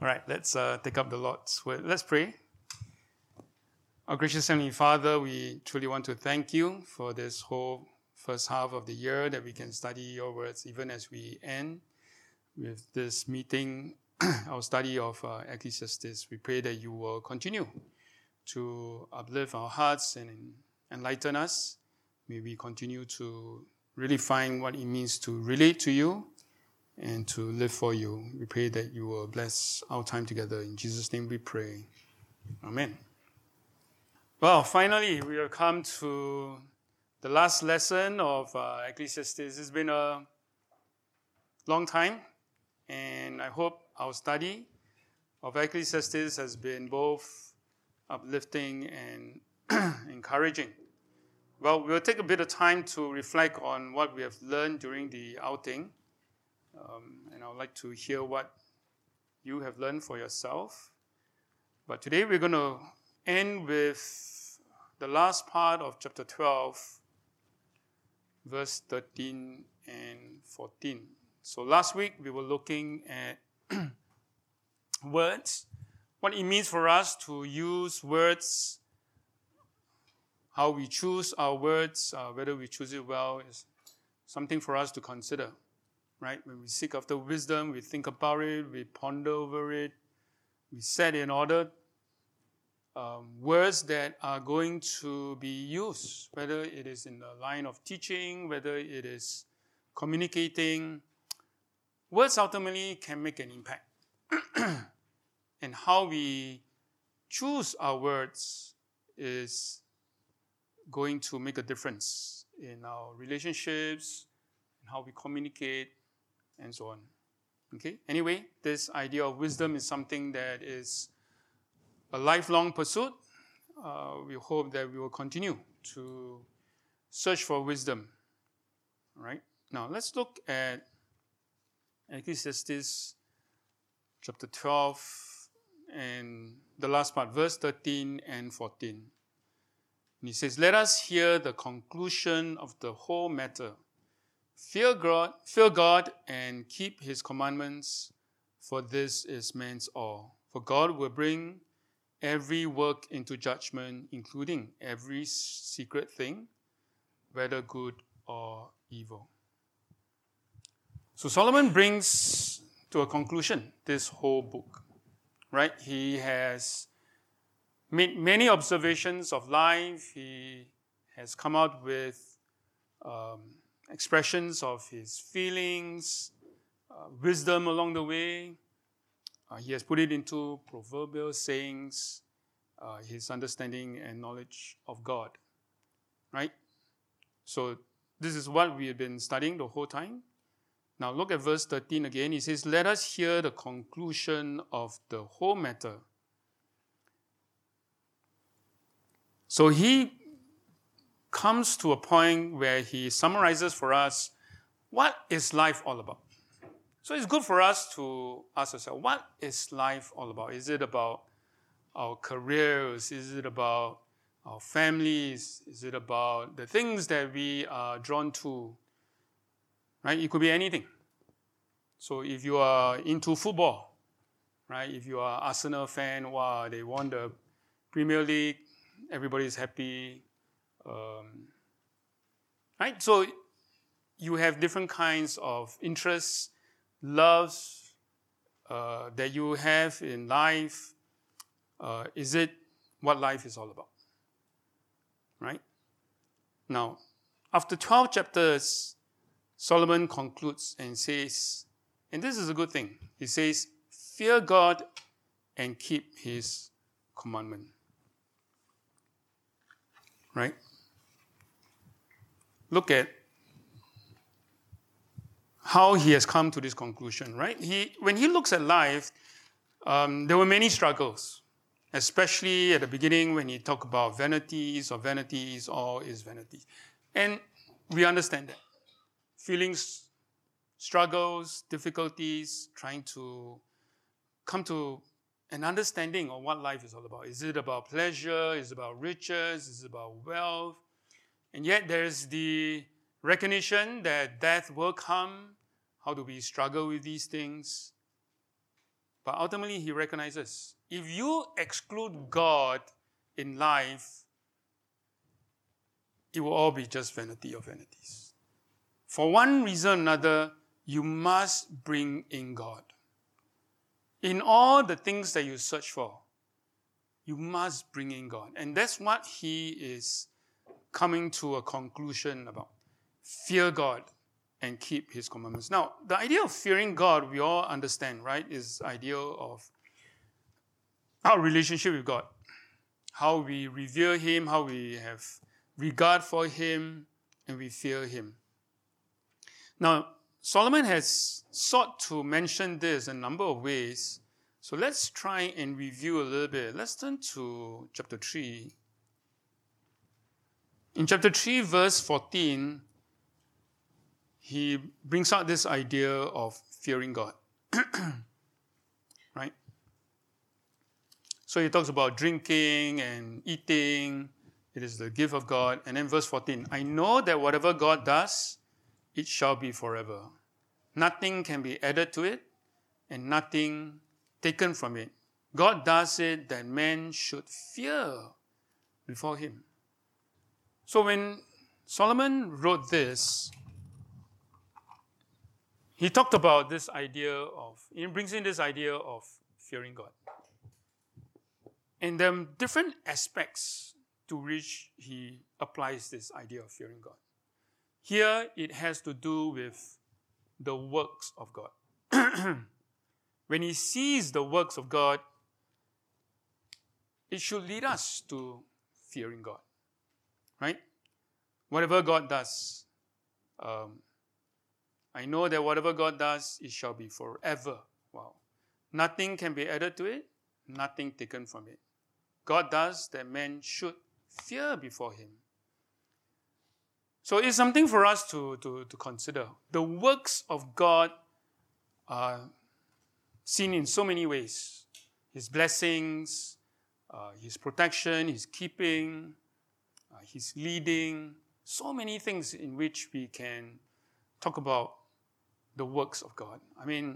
All right, let's take up the Lord's word. Let's pray. Our gracious Heavenly Father, we truly want to thank you for this whole first half of the year that we can study your words, even as we end with this meeting, our study of Ecclesiastes. We pray that you will continue to uplift our hearts and enlighten us. May we continue to really find what it means to relate to you and to live for you. We pray that you will bless our time together. In Jesus' name we pray. Amen. Well, finally, we have come to the last lesson of Ecclesiastes. It's been a long time, and I hope our study of Ecclesiastes has been both uplifting and encouraging. Well, we'll take a bit of time to reflect on what we have learned during the outing. And I would like to hear what you have learned for yourself. But today we're going to end with the last part of chapter 12, verse 13 and 14. So last week we were looking at words, what it means for us to use words, how we choose our words, whether we choose it well is something for us to consider. Right? When we seek after wisdom, we think about it, we ponder over it, we set in order words that are going to be used, whether it is in the line of teaching, whether it is communicating. Words ultimately can make an impact. And how we choose our words is going to make a difference in our relationships, in how we communicate, and so on. Okay? Anyway, this idea of wisdom is something that is a lifelong pursuit. We hope that we will continue to search for wisdom. All right? Now, let's look at Ecclesiastes chapter 12 and the last part, verse 13 and 14. And he says, "Let us hear the conclusion of the whole matter. Fear God and keep his commandments, for this is man's all. For God will bring every work into judgment, including every secret thing, whether good or evil." So Solomon brings to a conclusion this whole book, right? He has made many observations of life. He has come out with expressions of his feelings, wisdom along the way. He has put it into proverbial sayings, his understanding and knowledge of God, right? So this is what we have been studying the whole time. Now look at verse 13 again. He says, "Let us hear the conclusion of the whole matter." So he comes to a point where he summarizes for us what is life all about. So it's good for us to ask ourselves, what is life all about? Is it about our careers? Is it about our families? Is it about the things that we are drawn to? Right? It could be anything. So if you are into football, right? If you are Arsenal fan, wow, they won the Premier League, everybody's happy. Right? So you have different kinds of interests, loves that you have in life. Is it what life is all about? Right? Now, after 12 chapters, Solomon concludes and says, and this is a good thing, he says, "Fear God and keep his commandment." Right? Look at how he has come to this conclusion, right? When he looks at life, there were many struggles, especially at the beginning when he talked about vanities, all is vanity. And we understand that. Feelings, struggles, difficulties, trying to come to an understanding of what life is all about. Is it about pleasure? Is it about riches? Is it about wealth? And yet there's the recognition that death will come. How do we struggle with these things? But ultimately, he recognizes, if you exclude God in life, it will all be just vanity of vanities. For one reason or another, you must bring in God. In all the things that you search for, you must bring in God. And that's what he is coming to a conclusion about. Fear God and keep his commandments. Now, the idea of fearing God, we all understand, right, is the idea of our relationship with God. How we revere him, how we have regard for him, and we fear him. Now, Solomon has sought to mention this in a number of ways. So let's try and review a little bit. Let's turn to chapter 3. In chapter 3, verse 14, he brings out this idea of fearing God. Right? So he talks about drinking and eating. It is the gift of God. And then verse 14, I know that whatever God does, it shall be forever. Nothing can be added to it, and nothing taken from it. God does it that man should fear before him. So when Solomon wrote this, he talked about this idea of, he brings in this idea of fearing God. And there are different aspects to which he applies this idea of fearing God. Here, it has to do with the works of God. When he sees the works of God, it should lead us to fearing God, right? Whatever God does, I know that whatever God does, it shall be forever. Wow. Nothing can be added to it, nothing taken from it. God does that man should fear before him. So it's something for us to consider. The works of God are seen in so many ways. His blessings, his protection, his keeping, his leading, so many things in which we can talk about the works of God. I mean,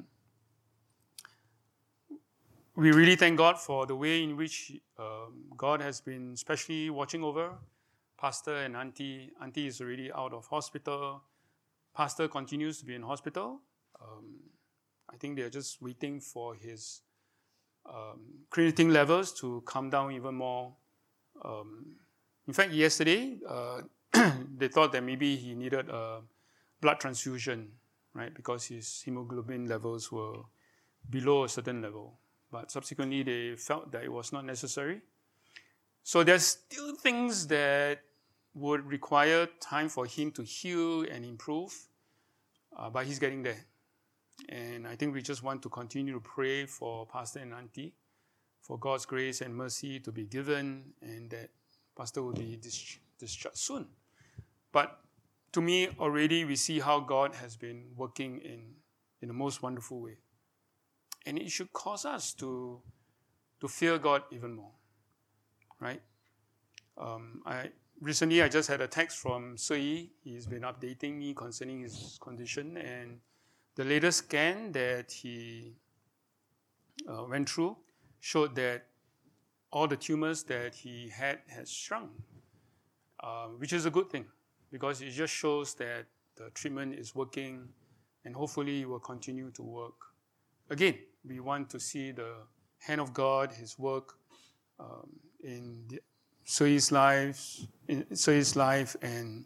we really thank God for the way in which God has been especially watching over Pastor and Auntie. Auntie is already out of hospital. Pastor continues to be in hospital. I think they're just waiting for his creatinine levels to come down even more. In fact, yesterday, they thought that maybe he needed a blood transfusion, right? Because his hemoglobin levels were below a certain level. But subsequently, they felt that it was not necessary. So there's still things that would require time for him to heal and improve, but he's getting there. And I think we just want to continue to pray for Pastor and Auntie, for God's grace and mercy to be given, and that Pastor will be discharged soon. But to me, already we see how God has been working in the most wonderful way. And it should cause us to fear God even more, right? Recently, I just had a text from Sui. He's been updating me concerning his condition, and the latest scan that he went through showed that all the tumors that he had has shrunk, which is a good thing because it just shows that the treatment is working and hopefully it will continue to work. Again, we want to see the hand of God, his work in Sui's life, and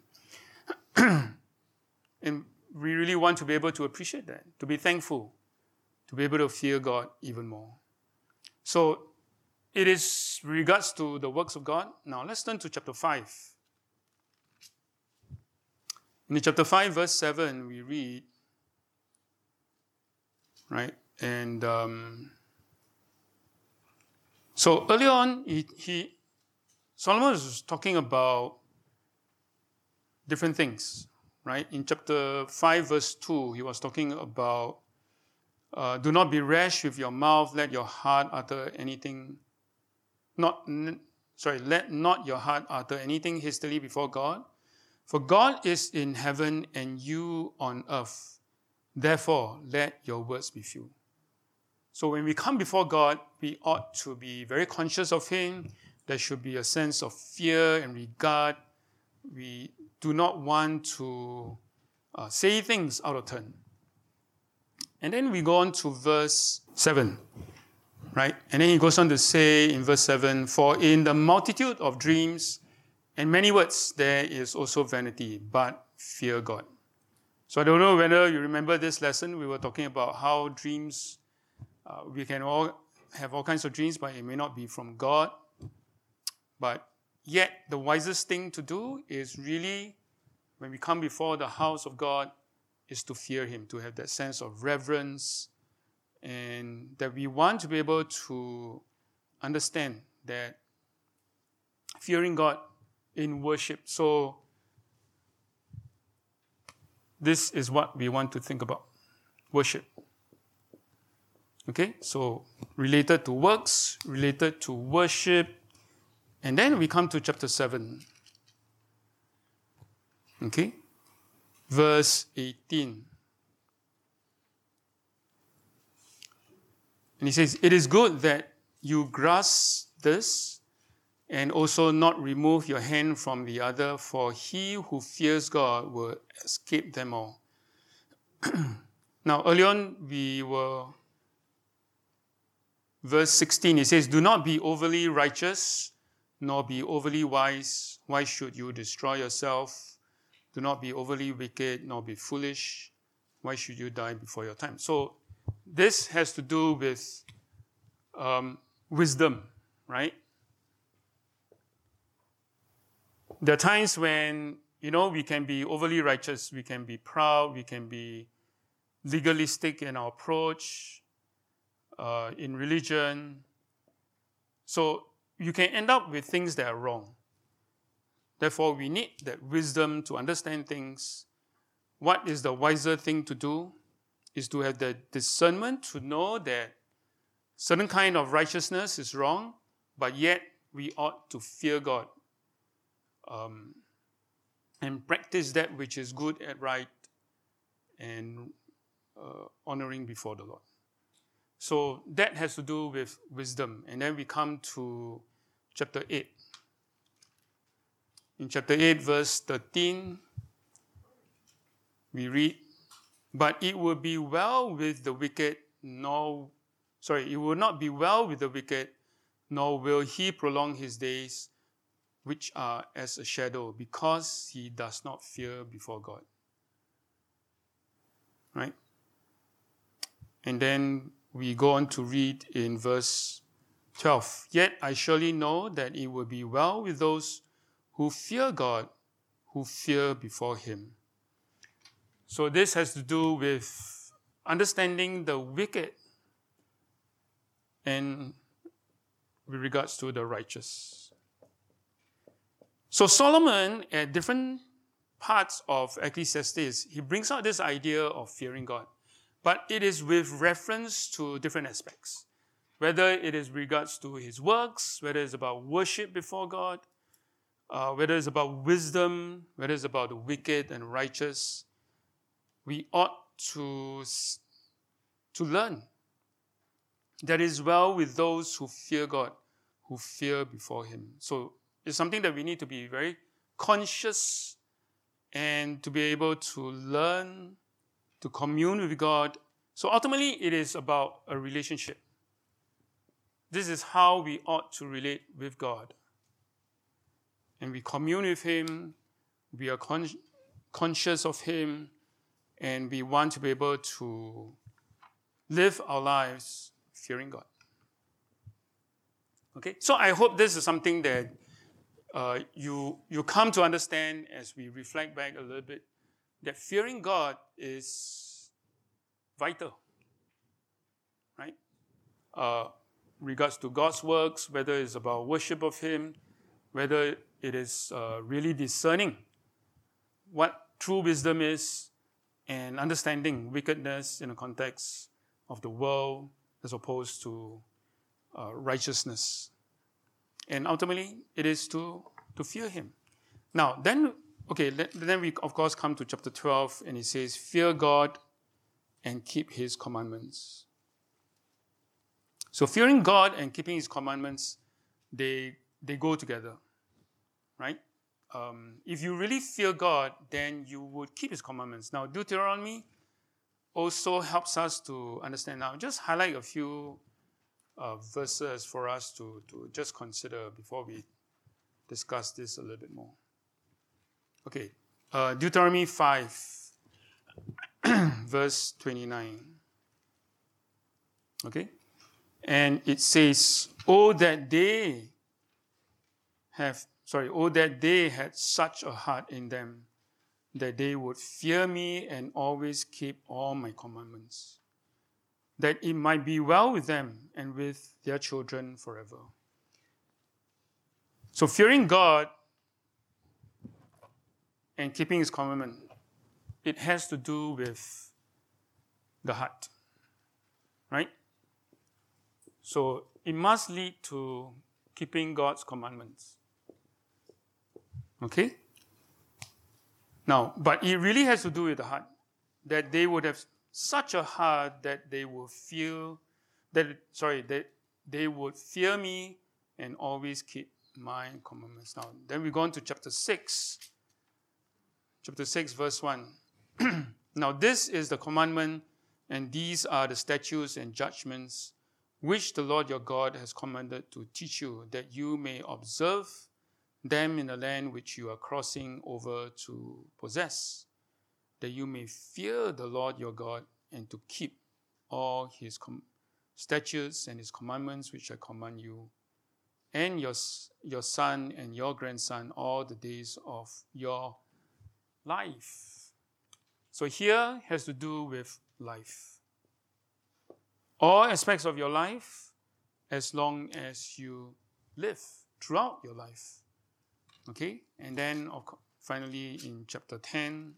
and we really want to be able to appreciate that, to be thankful, to be able to fear God even more. So it is regards to the works of God. Now let's turn to chapter 5. In chapter 5, verse 7, we read, right? And so earlier on, Solomon was talking about different things, right? In chapter 5, verse 2, he was talking about do not be rash with your mouth, let your heart utter anything, let not your heart utter anything hastily before God. For God is in heaven and you on earth. Therefore, let your words be few. So when we come before God, we ought to be very conscious of him. There should be a sense of fear and regard. We do not want to say things out of turn. And then we go on to verse 7, right? And then he goes on to say in verse 7, for in the multitude of dreams and many words, there is also vanity, but fear God. So I don't know whether you remember this lesson. We were talking about how dreams, we can all have all kinds of dreams, but it may not be from God. But yet the wisest thing to do is really, when we come before the house of God, is to fear him, to have that sense of reverence, and that we want to be able to understand that fearing God in worship. So this is what we want to think about, worship. Okay, so related to works, related to worship, and then we come to chapter 7. Okay, verse 18. And he says, it is good that you grasp this and also not remove your hand from the other, for he who fears God will escape them all. Now, early on, verse 16, it says, do not be overly righteous, nor be overly wise. Why should you destroy yourself? Do not be overly wicked, nor be foolish. Why should you die before your time? So this has to do with wisdom, right? There are times when, we can be overly righteous, we can be proud, we can be legalistic in our approach, in religion. So you can end up with things that are wrong. Therefore, we need that wisdom to understand things. What is the wiser thing to do is to have the discernment to know that certain kind of righteousness is wrong, but yet we ought to fear God and practice that which is good and right and honoring before the Lord. So that has to do with wisdom. And then we come to chapter 8. In chapter 8, verse 13, we read, but it will be well with the wicked, it will not be well with the wicked, nor will he prolong his days, which are as a shadow, because he does not fear before God. Right? And then we go on to read in verse 12. Yet I surely know that it will be well with those who fear God, who fear before him. So this has to do with understanding the wicked and with regards to the righteous. So Solomon, at different parts of Ecclesiastes, he brings out this idea of fearing God. But it is with reference to different aspects. Whether it is regards to his works, whether it's about worship before God, whether it's about wisdom, whether it's about the wicked and righteous, we ought to learn that it is well with those who fear God, who fear before him. So it's something that we need to be very conscious and to be able to learn, to commune with God. So ultimately, it is about a relationship. This is how we ought to relate with God. And we commune with him, we are conscious of him, and we want to be able to live our lives fearing God. Okay? So I hope this is something that you come to understand as we reflect back a little bit, that fearing God is vital, right? Regards to God's works, whether it's about worship of him, whether it is really discerning what true wisdom is and understanding wickedness in the context of the world as opposed to righteousness. And ultimately, it is to fear him. Now, then we, of course, come to chapter 12, and it says, fear God and keep his commandments. So fearing God and keeping his commandments, they go together, right? If you really fear God, then you would keep his commandments. Now, Deuteronomy also helps us to understand. Now, just highlight a few verses for us to just consider before we discuss this a little bit more. Okay, Deuteronomy 5, verse 29. Okay, and it says, "Oh that they had such a heart in them, that they would fear me and always keep all my commandments, that it might be well with them and with their children forever." So fearing God and keeping his commandment, it has to do with the heart, right? So it must lead to keeping God's commandments. Okay? Now, but it really has to do with the heart, that they would have such a heart that they would that they would fear me and always keep my commandments. Now, then we go on to chapter 6, verse 1. "Now this is the commandment, and these are the statutes and judgments which the Lord your God has commanded to teach you, that you may observe them in the land which you are crossing over to possess, that you may fear the Lord your God and to keep all his statutes and his commandments which I command you, and your son and your grandson all the days of your life." So here has to do with life. All aspects of your life, as long as you live throughout your life. Okay? And then finally in chapter 10,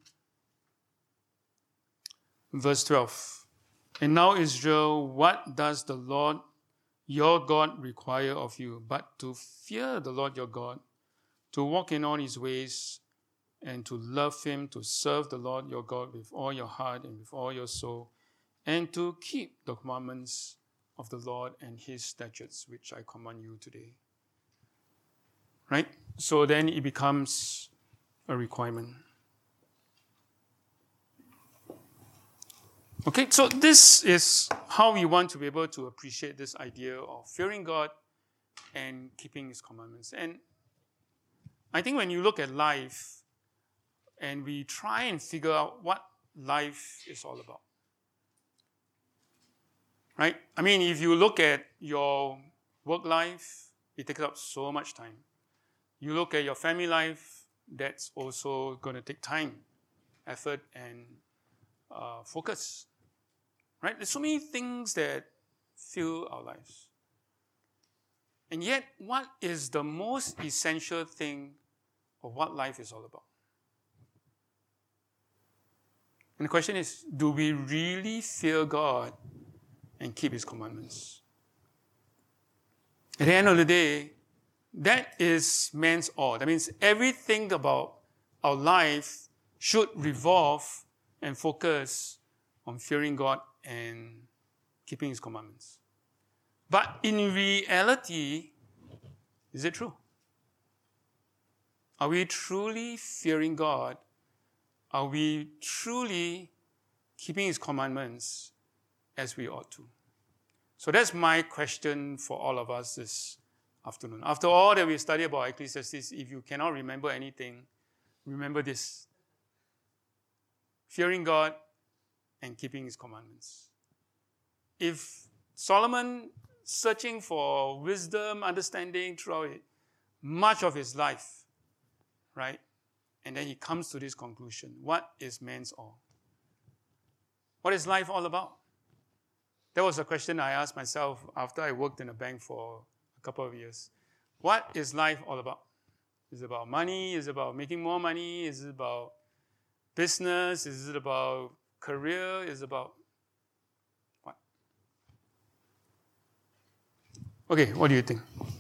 verse 12. "And now, Israel, what does the Lord your God require of you, but to fear the Lord your God, to walk in all his ways, and to love him, to serve the Lord your God with all your heart and with all your soul, and to keep the commandments of the Lord and his statutes, which I command you today." Right? So then it becomes a requirement. Okay, so this is how we want to be able to appreciate this idea of fearing God and keeping his commandments. And I think when you look at life and we try and figure out what life is all about, right? I mean, if you look at your work life, it takes up so much time. You look at your family life, that's also going to take time, effort, and focus. Right? There's so many things that fill our lives. And yet, what is the most essential thing of what life is all about? And the question is, do we really fear God and keep his commandments? At the end of the day, that is man's all. That means everything about our life should revolve and focus on fearing God and keeping his commandments. But in reality, is it true? Are we truly fearing God? Are we truly keeping his commandments as we ought to? So that's my question for all of us this afternoon. After all that we studied about Ecclesiastes, if you cannot remember anything, remember this: fearing God and keeping his commandments. If Solomon, searching for wisdom, understanding throughout much of his life, right? And then he comes to this conclusion: what is man's all? What is life all about? That was a question I asked myself after I worked in a bank for a couple of years. What is life all about? Is it about money? Is it about making more money? Is it about business? Is it about career? Is it about what? Okay, what do you think?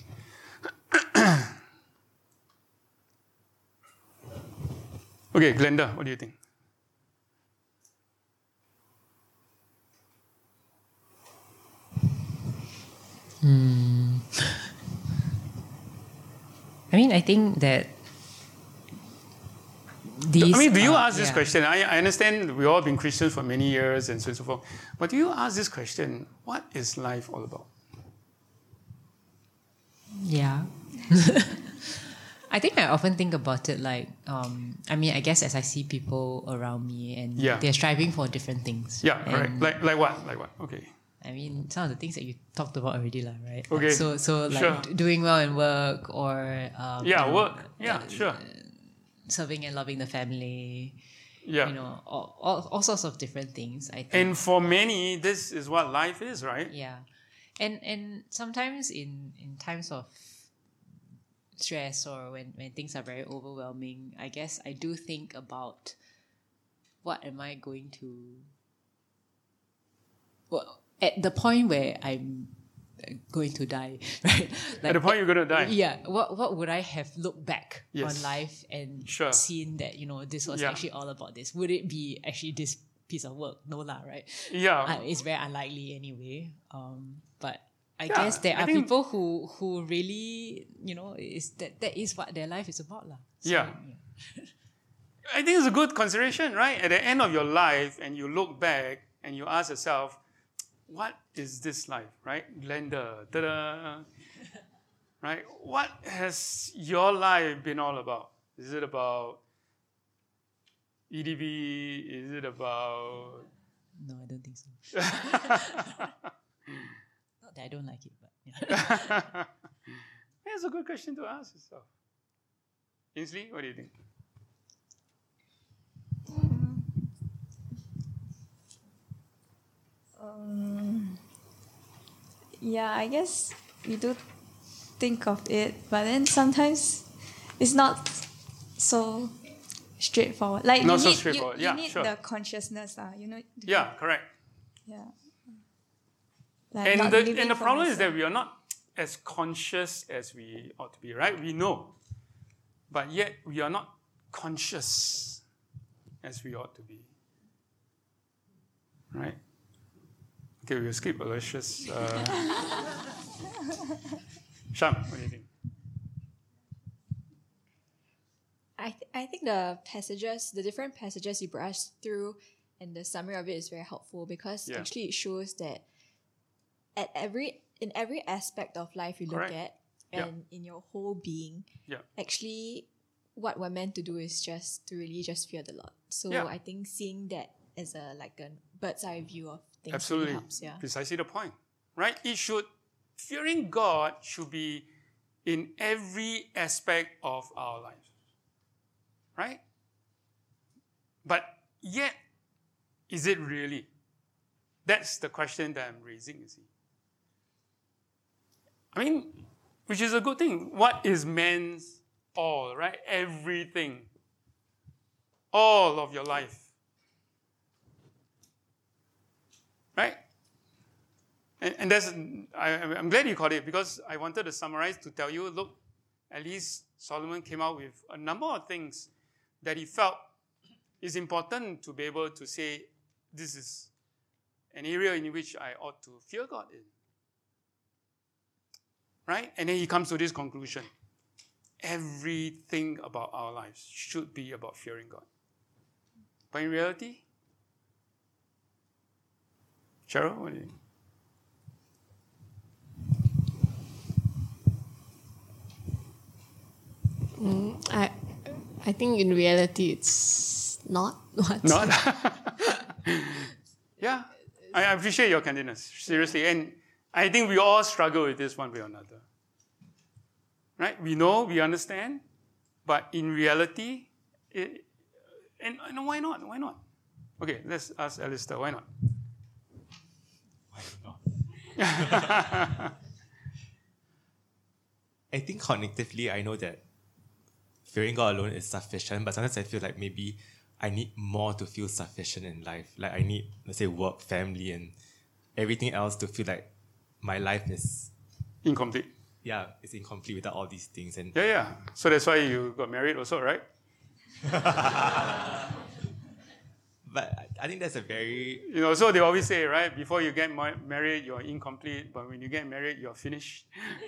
Okay, Glenda, what do you think? I mean, I think that these. I mean, do you ask this question? I understand we've all been Christians for many years and so on and so forth. But do you ask this question, what is life all about? Yeah. I think I often think about it like, I mean, I guess as I see people around me and they're striving for different things. Yeah, correct. Like what? Like what? Okay. I mean, some of the things that you talked about already, right? Okay. So like doing well in work or work. Yeah, sure. Serving and loving the family. Yeah. You know, all sorts of different things, I think. And for many, this is what life is, right? Yeah. And sometimes in times of stress or when things are very overwhelming, I guess I do think about what am I going to... Well, at the point where I'm going to die, right? Like, at the point you're going to die? Yeah. What would I have looked back on life and seen that, this was actually all about this? Would it be actually this piece of work? No lah, right? Yeah. It's very unlikely anyway. But I guess there are people who really, that is what their life is about lah. So, I think it's a good consideration, right? At the end of your life and you look back and you ask yourself, what is this life, right? Glenda, ta-da, right? What has your life been all about? Is it about EDB? Is it about... No, I don't think so. Not that I don't like it, but yeah. It's a good question to ask yourself. Ainsley, what do you think? Yeah, I guess we do think of it, but then sometimes it's not so straightforward. Like not so straightforward. You need the consciousness, Yeah, correct. Yeah. Like and the problem is that we are not as conscious as we ought to be, right? We know, but yet we are not conscious as we ought to be, right? Okay, we'll skip Aloysius. Sham, what do you think? I think the different passages you brought us through and the summary of it is very helpful because actually it shows that in every aspect of life you look at and in your whole being, actually what we're meant to do is just to really just fear the Lord. So I think seeing that as a bird's eye view of things absolutely really helps. Yeah. Precisely the point, right? Fearing God should be in every aspect of our lives, right? But yet, is it really? That's the question that I'm raising, you see. I mean, which is a good thing. What is man's all, right? Everything. All of your life. Right? And I'm glad you caught it because I wanted to summarize to tell you, look, at least Solomon came out with a number of things that he felt is important to be able to say, this is an area in which I ought to fear God in. Right? And then he comes to this conclusion. Everything about our lives should be about fearing God. But in reality, Cheryl, what do you think? I think in reality it's not. Not? Yeah. I appreciate your candidness, seriously. And I think we all struggle with this one way or another. Right? We know, we understand, but in reality, and why not? Why not? Okay, let's ask Alistair, why not? I think cognitively, I know that fearing God alone is sufficient, but sometimes I feel like maybe I need more to feel sufficient in life. Like I need, let's say, work, family, and everything else to feel like my life is incomplete. Yeah, it's incomplete without all these things. And yeah. So that's why you got married also, right? But I think that's a very So they always say, right, before you get married, you're incomplete, but when you get married, you're finished.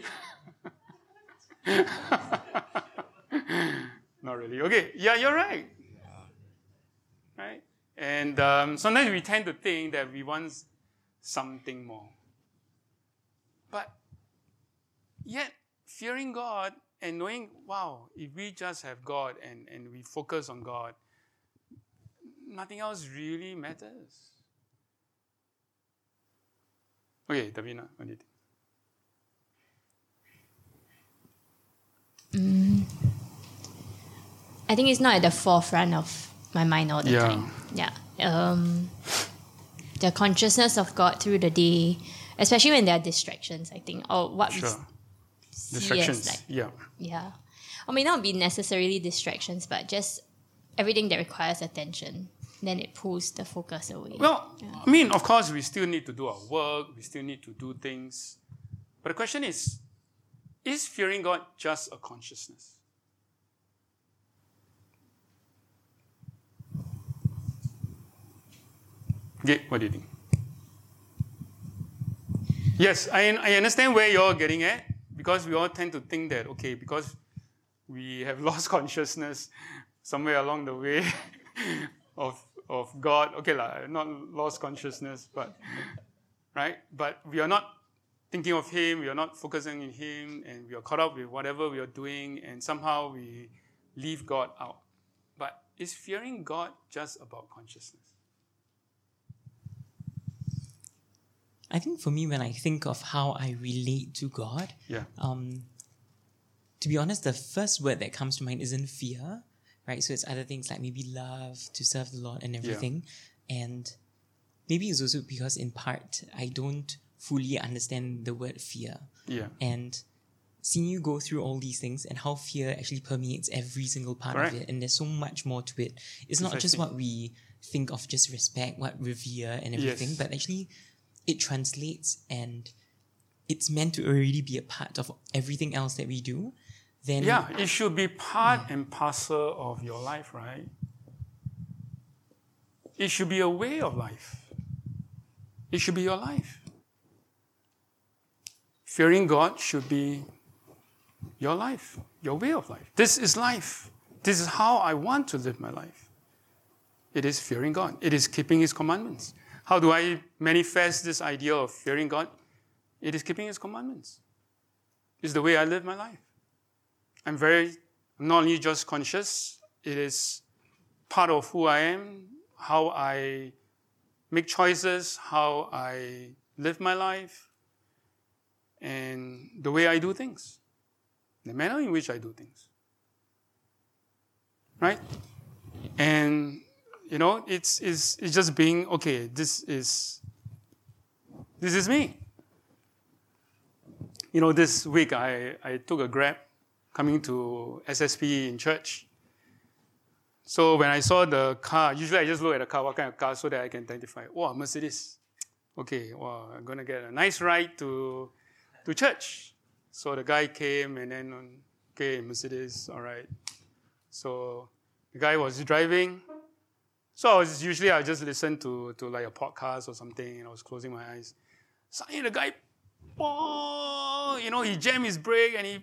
Not really. Okay, yeah, you're right. Right? And sometimes we tend to think that we want something more. But yet, fearing God and knowing, wow, if we just have God and we focus on God, nothing else really matters. Okay, Davina, what do you think? I think it's not at the forefront of my mind all the time. Yeah. The consciousness of God through the day, especially when there are distractions, I think, or what we see distractions, as yeah. Or may not be necessarily distractions, but just everything that requires attention. Then it pulls the focus away. Well, I mean, of course, we still need to do our work. We still need to do things. But the question is fearing God just a consciousness? Okay, what do you think? Yes, I understand where you're getting at, because we all tend to think that, okay, because we have lost consciousness somewhere along the way of God. Okay, not lost consciousness, but right? But we are not thinking of Him, we are not focusing on Him, and we are caught up with whatever we are doing, and somehow we leave God out. But is fearing God just about consciousness? I think for me, when I think of how I relate to God, to be honest, the first word that comes to mind isn't fear, right? So it's other things like maybe love, to serve the Lord and everything. Yeah. And maybe it's also because in part, I don't fully understand the word fear. Yeah. And seeing you go through all these things and how fear actually permeates every single part of it, and there's so much more to it. It's not just what we think of, just respect, what revere and everything, but actually it translates and it's meant to already be a part of everything else that we do. Then it should be part and parcel of your life, right? It should be a way of life. It should be your life. Fearing God should be your life, your way of life. This is life. This is how I want to live my life. It is fearing God. It is keeping His commandments. How do I manifest this idea of fearing God? It is keeping His commandments. It's the way I live my life. I'm not only just conscious, it is part of who I am, how I make choices, how I live my life, and the way I do things, the manner in which I do things. Right? And it's just being, okay, this is me. This week I took a Grab coming to SSP in church. So when I saw the car, usually I just look at the car, what kind of car, so that I can identify. Wow, Mercedes. Okay, wow, I'm going to get a nice ride to church. So the guy came and then, okay, Mercedes, all right. So the guy was driving. So I just listen to like a podcast or something, and I was closing my eyes. Suddenly the guy, he jammed his brake and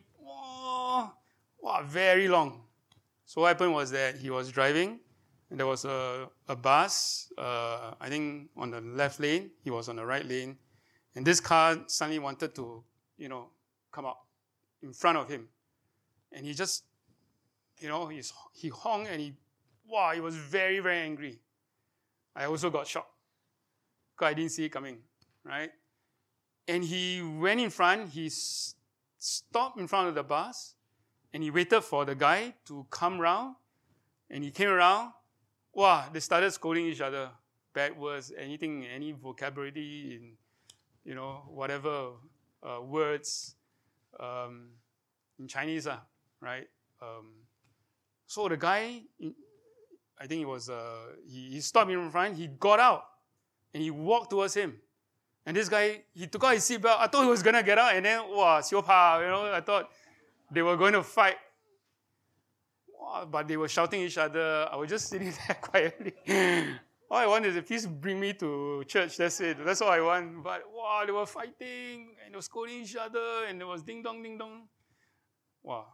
very long. So what happened was that he was driving, and there was a bus, I think on the left lane, he was on the right lane, and this car suddenly wanted to, come up in front of him. And he just, he honked and he was very, very angry. I also got shocked because I didn't see it coming, right? And he went in front, he stopped in front of the bus, and he waited for the guy to come around, and he came around. They started scolding each other, bad words, any vocabulary in, whatever words in Chinese, right? So the guy, I think he stopped in front, he got out, and he walked towards him. And this guy, he took out his seatbelt. I thought he was going to get out, and then, I thought they were going to fight. But they were shouting at each other. I was just sitting there quietly. All I want is, please bring me to church. That's it. That's all I want. But wow, they were fighting and they were scolding each other and there was ding dong, ding dong. Wow.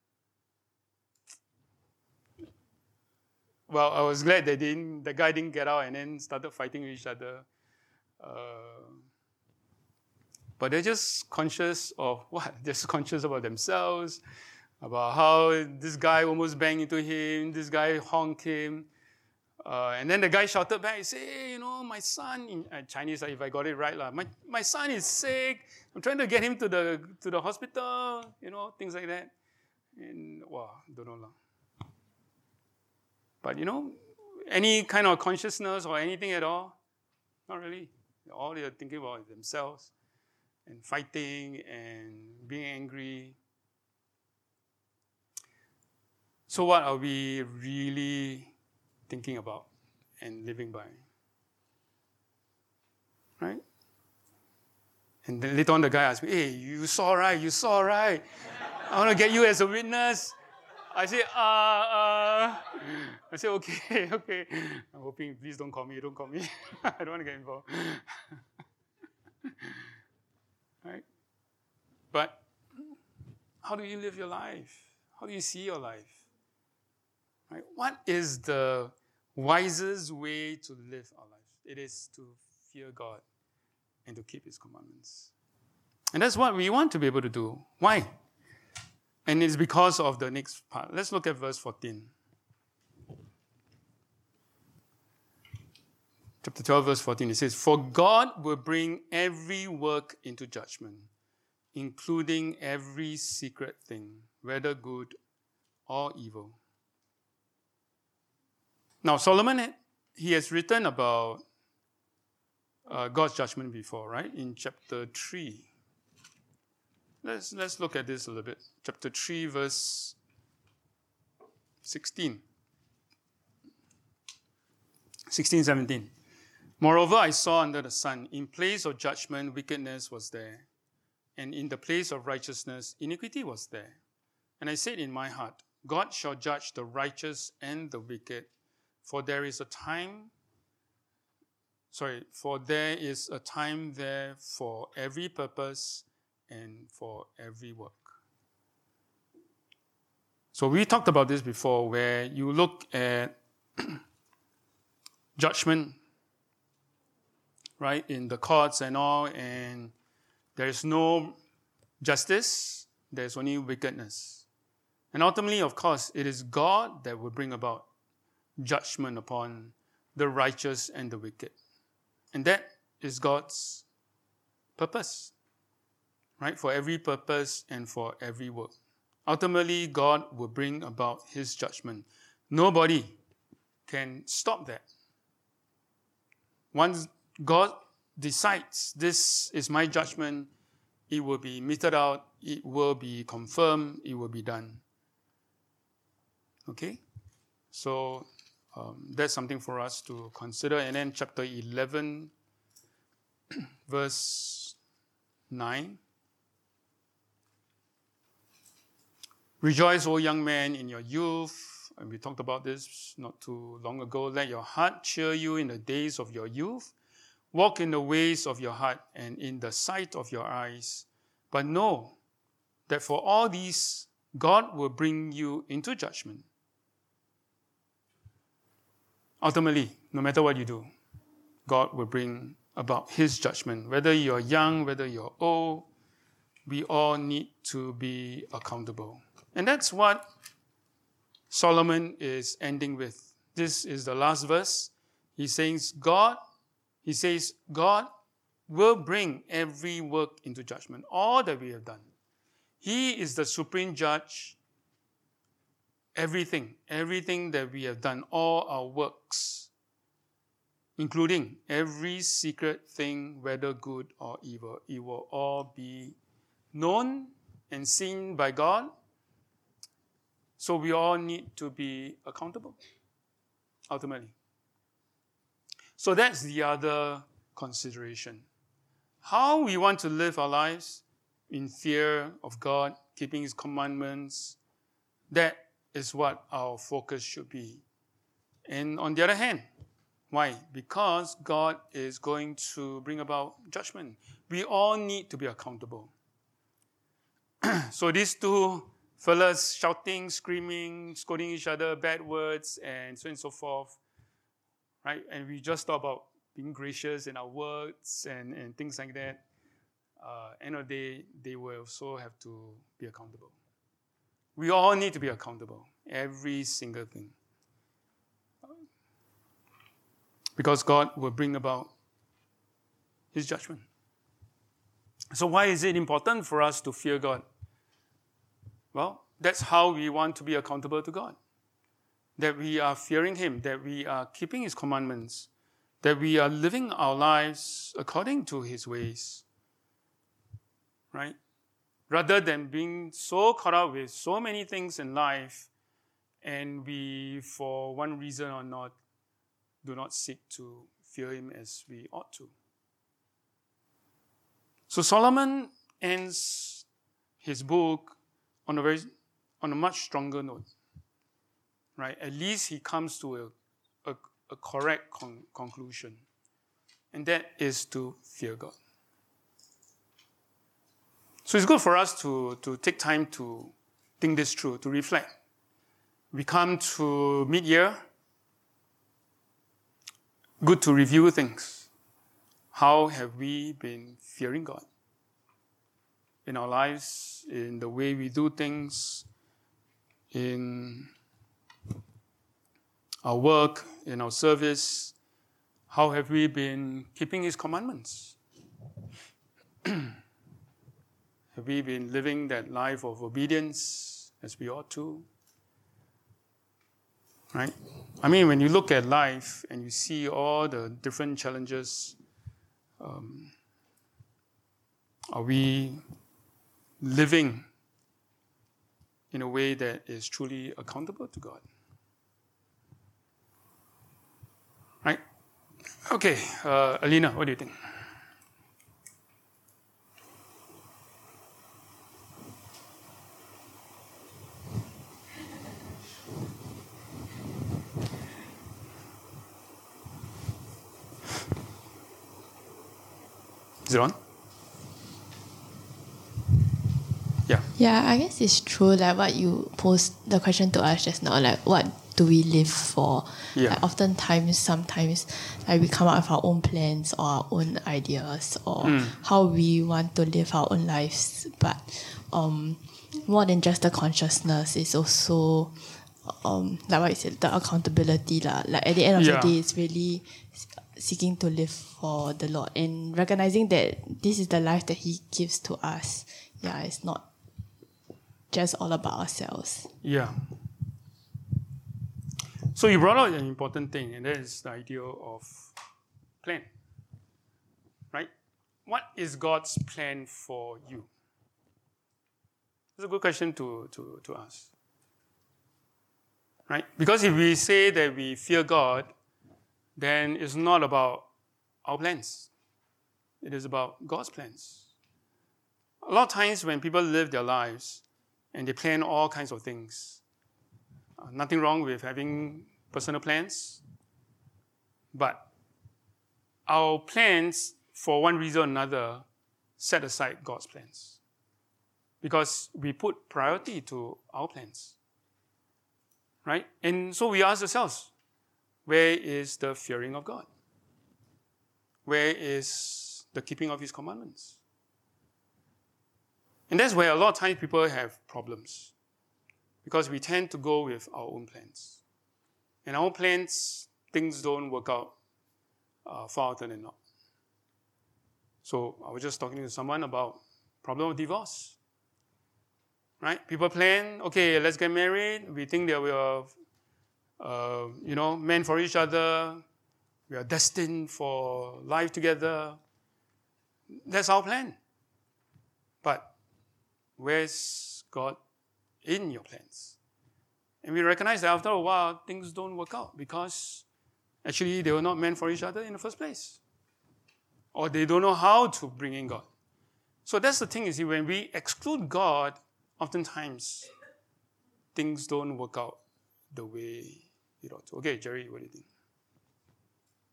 Well, I was glad the guy didn't get out and then started fighting with each other. But they're just conscious of what? They're just conscious about themselves, about how this guy almost banged into him, this guy honked him. And then the guy shouted back, he said, hey, my son, in Chinese, if I got it right, my son is sick. I'm trying to get him to the hospital, things like that. And wow, don't know. But any kind of consciousness or anything at all, not really. All they're thinking about is themselves and fighting and being angry. So what are we really thinking about and living by? Right? And then later on the guy asked me, hey, you saw right? I want to get you as a witness. I said, okay. I'm hoping, please don't call me. I don't want to get involved. Right? But how do you live your life? How do you see your life? Right? What is the wisest way to live our life? It is to fear God and to keep His commandments. And that's what we want to be able to do. Why? And it's because of the next part. Let's look at verse 14. Chapter 12, verse 14, it says, for God will bring every work into judgment, including every secret thing, whether good or evil. Now, Solomon, he has written about God's judgment before, right? In chapter 3. Let's look at this a little bit. Chapter 3, verse 16. 16, 17. Moreover, I saw under the sun, in place of judgment, wickedness was there. And in the place of righteousness, iniquity was there. And I said in my heart, God shall judge the righteous and the wicked, for there is a time there for every purpose and for every work. So we talked about this before, where you look at judgment, right, in the courts and all, and there is no justice, there's only wickedness. And ultimately, of course, it is God that will bring about judgment upon the righteous and the wicked. And that is God's purpose, right? For every purpose and for every work. Ultimately, God will bring about His judgment. Nobody can stop that. Once God decides, this is my judgment, it will be meted out, it will be confirmed, it will be done. Okay? So that's something for us to consider. And then chapter 11, verse 9. Rejoice, O young man, in your youth. And we talked about this not too long ago. Let your heart cheer you in the days of your youth. Walk in the ways of your heart and in the sight of your eyes. But know that for all these, God will bring you into judgment. Ultimately, no matter what you do, God will bring about His judgment. Whether you're young, whether you're old, we all need to be accountable. And that's what Solomon is ending with. This is the last verse. He says, God will bring every work into judgment, all that we have done. He is the supreme judge. Everything that we have done, all our works, including every secret thing, whether good or evil, it will all be known and seen by God. So we all need to be accountable, ultimately. So that's the other consideration. How we want to live our lives in fear of God, keeping His commandments, that is what our focus should be. And on the other hand, Why? Because God is going to bring about judgment. We all need to be accountable. So these two fellas shouting, screaming, scolding each other, bad words, and so on and so forth, right? And we just talk about being gracious in our words and things like that. End of the day, they will also have to be accountable. We all need to be accountable. Every single thing. Because God will bring about His judgment. So why is it important for us to fear God? Well, that's how we want to be accountable to God. That we are fearing Him, that we are keeping His commandments, that we are living our lives according to His ways. Right? Rather than being so caught up with so many things in life and we, for one reason or not, do not seek to fear Him as we ought to. So Solomon ends his book on a much stronger note. Right? At least he comes to a correct conclusion. And that is to fear God. So it's good for us to take time to think this through, to reflect. We come to mid-year. Good to review things. How have we been fearing God? In our lives, in the way we do things, in our work, in our service. How have we been keeping His commandments? Have we been living that life of obedience as we ought to? Right? I mean, when you look at life and you see all the different challenges, are we living in a way that is truly accountable to God? Right? Okay, Alina, what do you think? Is it on? Yeah. Yeah, I guess it's true, like what you posed the question to us just now, like what do we live for? Yeah. Like oftentimes, sometimes, like we come up with our own plans or our own ideas or how we want to live our own lives. But more than just the consciousness, it's also like what you said, the accountability lah. Like at the end of the day, it's really seeking to live for the Lord and recognizing that this is the life that He gives to us. Yeah, it's not just all about ourselves. Yeah. So you brought out an important thing, and that is the idea of plan. Right? What is God's plan for you? That's a good question to ask. Right? Because if we say that we fear God, then it's not about our plans. It is about God's plans. A lot of times when people live their lives and they plan all kinds of things, nothing wrong with having personal plans, but our plans, for one reason or another, set aside God's plans. Because we put priority to our plans. Right? And so we ask ourselves, where is the fearing of God? Where is the keeping of His commandments? And that's where a lot of times people have problems. Because we tend to go with our own plans. And our plans, things don't work out far often than not. So I was just talking to someone about problem of divorce. Right? People plan, okay, let's get married. We think that we are meant for each other. We are destined for life together. That's our plan. But where's God in your plans? And we recognize that after a while, things don't work out because actually they were not meant for each other in the first place. Or they don't know how to bring in God. So that's the thing, you see, when we exclude God, oftentimes things don't work out the way it ought to. Okay, Jerry, what do you think?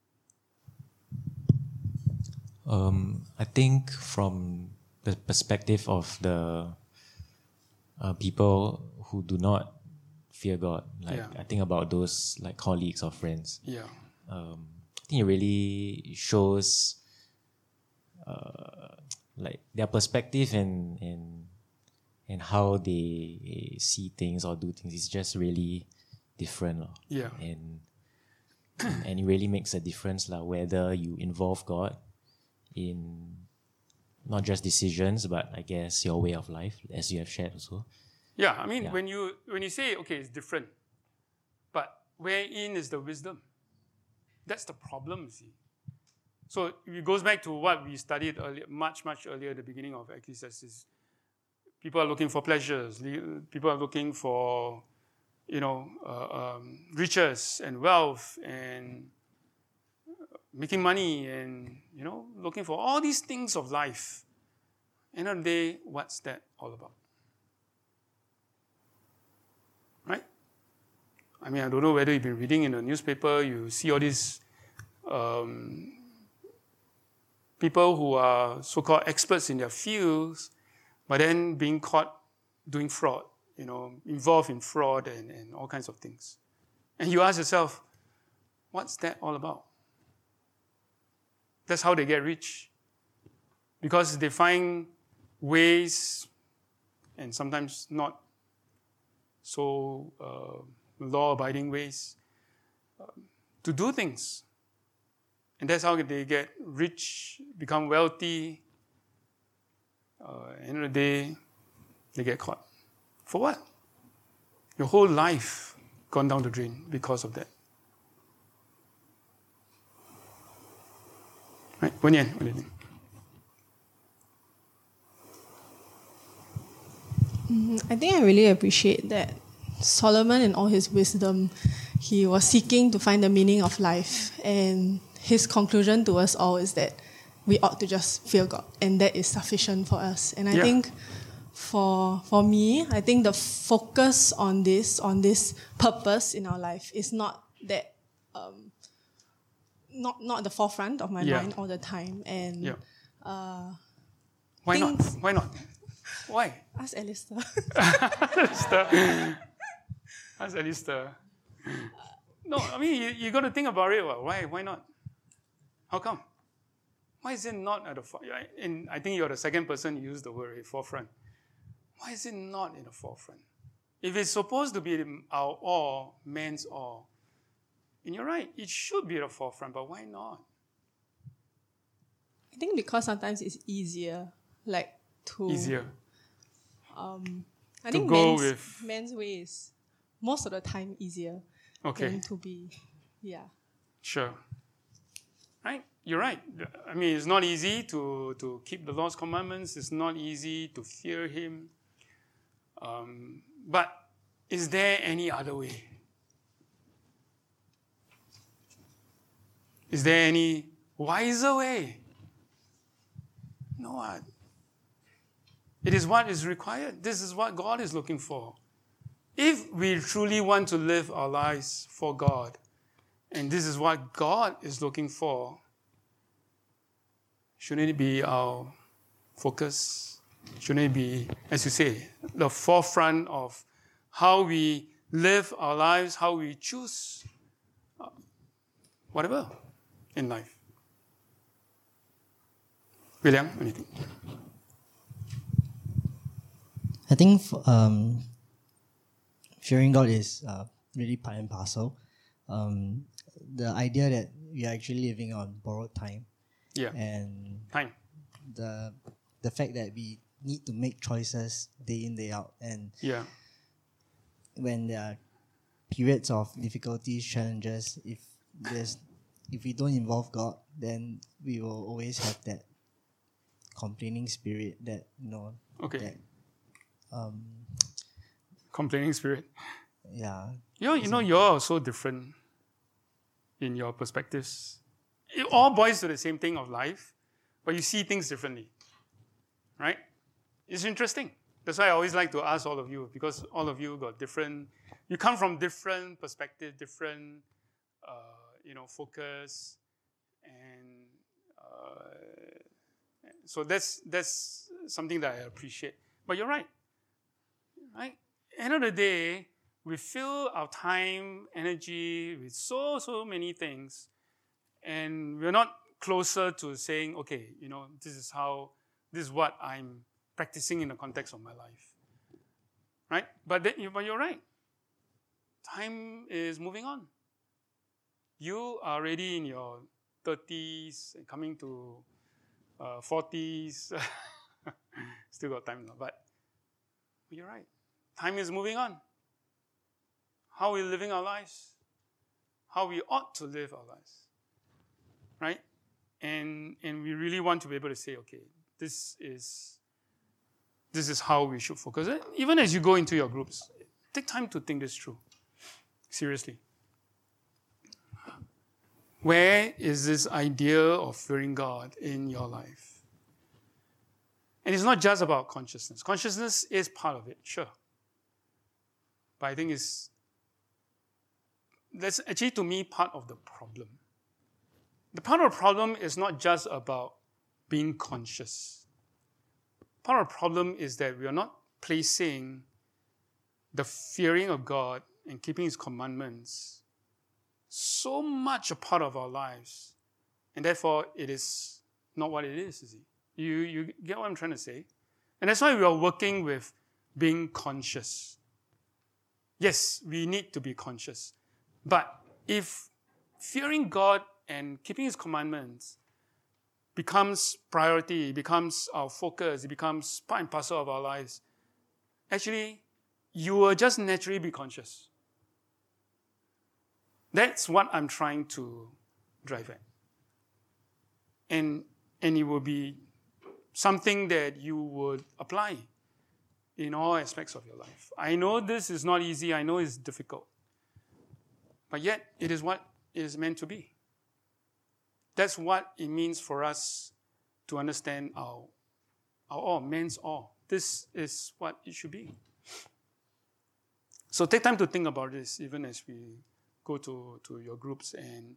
I think from the perspective of the people who do not fear God, like I think about those like colleagues or friends. Yeah. I think it really shows like their perspective and how they see things or do things is just really different. Yeah. And it really makes a difference whether you involve God in not just decisions, but I guess your way of life, as you have shared also. Yeah, I mean, when you say, okay, it's different, but wherein is the wisdom? That's the problem, you see. So it goes back to what we studied earlier, much earlier at the beginning of Ecclesiastes. People are looking for pleasures. People are looking for, riches and wealth and making money and, looking for all these things of life. End of the day, what's that all about? Right? I mean, I don't know whether you've been reading in the newspaper, you see all these people who are so-called experts in their fields, but then being caught doing fraud, involved in fraud and all kinds of things. And you ask yourself, what's that all about? That's how they get rich. Because they find ways, and sometimes not so law-abiding ways, to do things. And that's how they get rich, become wealthy. End of the day, they get caught. For what? Your whole life gone down the drain because of that. Right? Wen Yan, what do you think? I think I really appreciate that Solomon, in all his wisdom, he was seeking to find the meaning of life. And his conclusion to us all is that we ought to just fear God, and that is sufficient for us. And I think for me, I think the focus on this purpose in our life is not that not the forefront of my mind all the time. And why not? Why not? Why? Ask Alistair. Ask Alistair. No, I mean, you got to think about it. Why? Why not? How come? Why is it not at the forefront? And I think you're the second person who used the word forefront. Why is it not in the forefront? If it's supposed to be our all, man's all, and you're right, it should be at the forefront, but why not? I think because sometimes it's easier, Easier. I think men's way is most of the time easier than to be, Sure. Right? You're right. I mean, it's not easy to keep the Lord's commandments. It's not easy to fear Him. But is there any other way? Is there any wiser way? No. It is what is required. This is what God is looking for. If we truly want to live our lives for God, and this is what God is looking for, shouldn't it be our focus? Shouldn't it be, as you say, the forefront of how we live our lives, how we choose whatever in life? William, anything? I think fearing God is really part and parcel. The idea that we are actually living on borrowed time. And time. The fact that we need to make choices day in, day out. And when there are periods of difficulties, challenges, if we don't involve God, then we will always have that complaining spirit that, complaining spirit. Yeah. You're so different in your perspectives. It all boils to the same thing of life, but you see things differently. Right? It's interesting. That's why I always like to ask all of you, because all of you got different, you come from different perspectives, different, focus, and So that's something that I appreciate. But you're right. Right? End of the day, we fill our time, energy with so many things, and we're not closer to saying, okay, this is what I'm practicing in the context of my life. Right? But you're right. Time is moving on. You are already in your 30s, coming to 40s. Still got time now, but you're right. Time is moving on. How are we living our lives? How we ought to live our lives. Right? And we really want to be able to say, okay, this is how we should focus. Even as you go into your groups, take time to think this through. Seriously. Where is this idea of fearing God in your life? And it's not just about consciousness. Consciousness is part of it, sure. But I think that's actually, to me, part of the problem. The part of the problem is not just about being conscious. Part of the problem is that we are not placing the fearing of God and keeping His commandments so much a part of our lives, and therefore it is not what it is, is it? You get what I'm trying to say? And that's why we are working with being conscious. Yes, we need to be conscious. But if fearing God and keeping His commandments becomes priority, becomes our focus, it becomes part and parcel of our lives, actually, you will just naturally be conscious. That's what I'm trying to drive at. And it will be something that you would apply in all aspects of your life. I know this is not easy. I know it's difficult. But yet, it is what it is meant to be. That's what it means for us to understand our all, man's all. This is what it should be. So take time to think about this, even as we go to your groups and,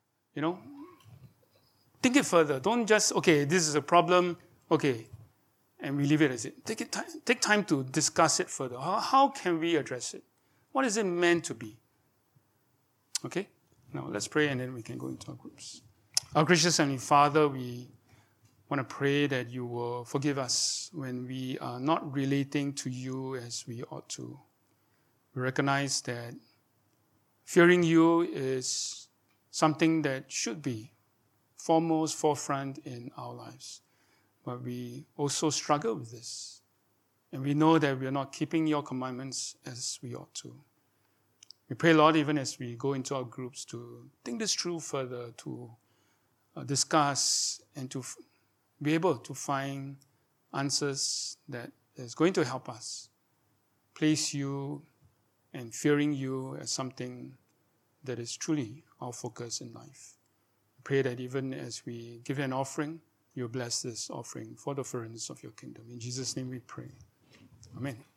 think it further. Don't just, okay, this is a problem, okay, and we leave it as it. Take time to discuss it further. How can we address it? What is it meant to be? Okay? Now let's pray and then we can go into our groups. Our gracious Heavenly Father, we want to pray that you will forgive us when we are not relating to you as we ought to. We recognize that fearing you is something that should be forefront in our lives. But we also struggle with this. And we know that we are not keeping your commandments as we ought to. We pray, Lord, even as we go into our groups, to think this through further, to discuss and to be able to find answers that is going to help us place you and fearing you as something that is truly our focus in life. We pray that even as we give an offering, you bless this offering for the furtherance of your kingdom. In Jesus' name we pray. Amen.